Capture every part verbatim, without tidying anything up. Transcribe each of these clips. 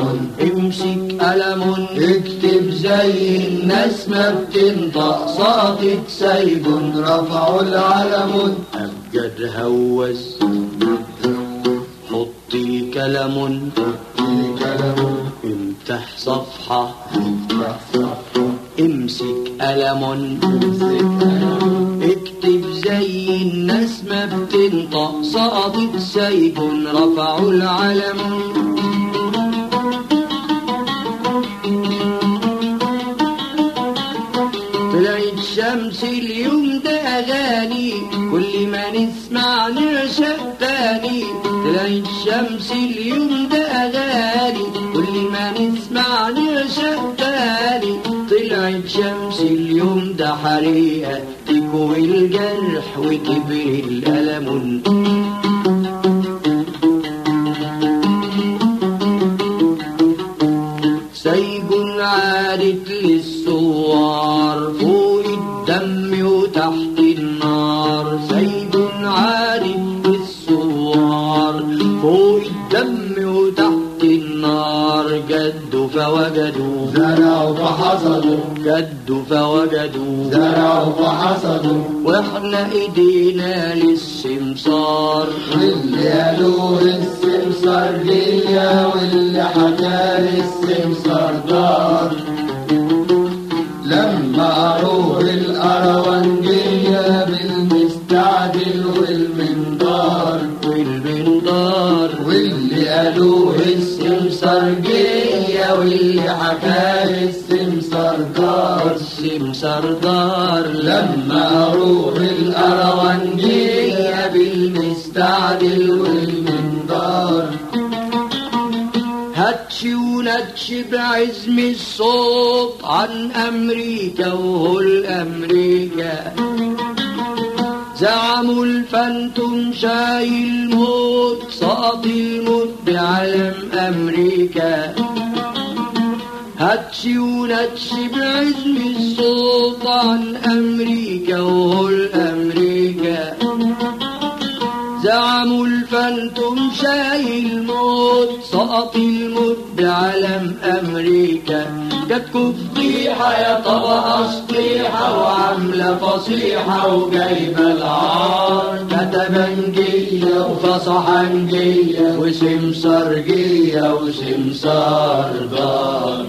امسك قلم اكتب زي الناس ما بتنطق ساقط سيب رفعوا العلم أبجد هوس حطي كلم امتح صفحة امسك قلم اكتب زي الناس ما بتنطق سقطت سيف رفعوا العلم طلعت شمس اليوم ده أغاني كل ما نسمع نعشق تاني طلعت شمس اليوم ده أغاني كل ما نسمع نعشق تاني طلعت شمس اليوم ده حريقة تكوي الجرح وتبري الألم سيجون عادت للثوار فوق الدم وتحت النار سيجون عادت للثوار فوق الدم وتحت النار جدوا فوجدوا زرعوا فحصدوا جدوا فوجدوا زرعوا فحصدوا واحنا ايدينا للسمسار واللي قالوه السمسار جية واللي حكى السمسار دار لما قروه الأروانجية بالمستعجل والمنظار والمنظار واللي قالوه السمسار جية واللي حكى السمسار دار السمسار دار لما قروه الأروانجية بالمستعجل والمنظار هاتشي ونتش بعزم الصوت عن أمريكا وهو الأمريكا زعموا الفانتوم شايل موت سقط الموت بعلم أمريكا هاتشي ونتش بعزم الصوت عن أمريكا وهو الأمريكا زعموا الفانتوم شايل موت سقط الموت بعلم أمريكا جاتكوا فضيحة يا طبقة سطيحة وعاملة فصيحة وجايبة العار كتبنجية وفصحنجية وسمسارجية وسمسار دار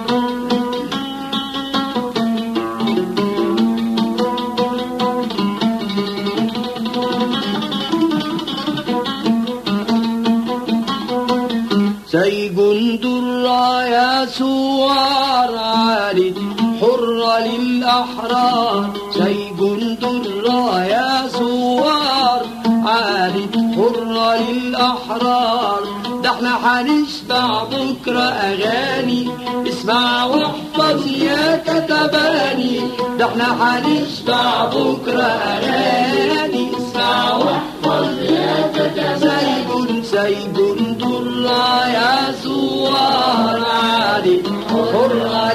سيجون درة يا سوار عالد حرة للأحرار سيجون درة يا سوار عالد حرة للأحرار ده احنا هنسمع بكرة أغاني اسمع واحفظ يا كتباني ده احنا هنسمع بكرة أغاني اسمع واحفظ يا كتباني سيجون سيجون درة يا سوار عالي حرة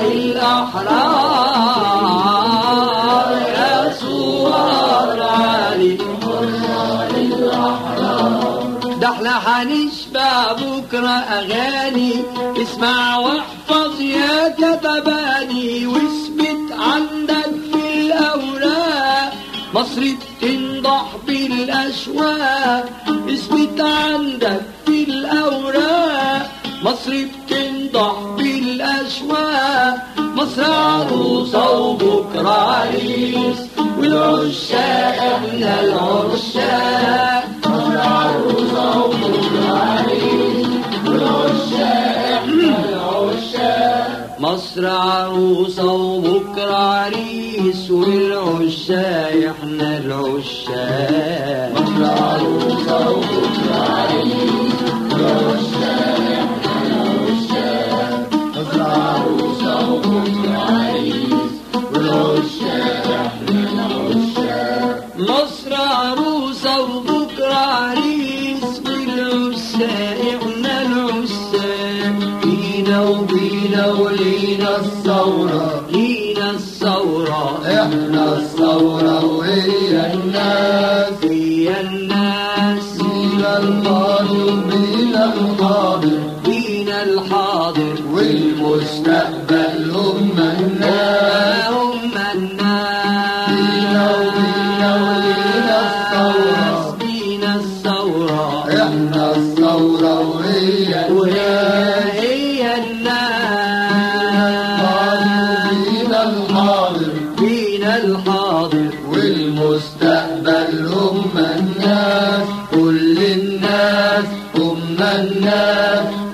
للأحرار يا سوار عالي حرة للأحرار ده احنا هنشبع بكرة أغاني اسمع واحفظ يا كتباني واثبت عندك في الأوراق مصر بتنضح بالأشواق اثبت عندك في الأوراق مصر بتنضح بالأشواق مصر عروسة وبكرة عريس والعشاق احنا العشاق مصر عروسة وبكرة عريس والعشاق احنا العشاق مصر عروسة وبكرة عريس والعشاق احنا العشاق مصر عروسة وبكرة عريس والعشاق احنا العشاق مصر عروسة وبكرة عريس والعشاق احنا العشاق مصر عروسة وبكرة عريس والعشاق احنا العشاق فينا وبينا ولينا الثورة لينا الثورة احنا الثورة وهي الناس هي الناس بينا الماضي وبينا الحاضر بينا الحاضر الحاضر والمستقبل هم الناس هم الناس فينا وفينا ولينا الثورة فينا الثورة احنا الثورة وهي الناس هي الناس فينا الحاضر فينا الحاضر والمستقبل هم الناس كل الناس هم الناس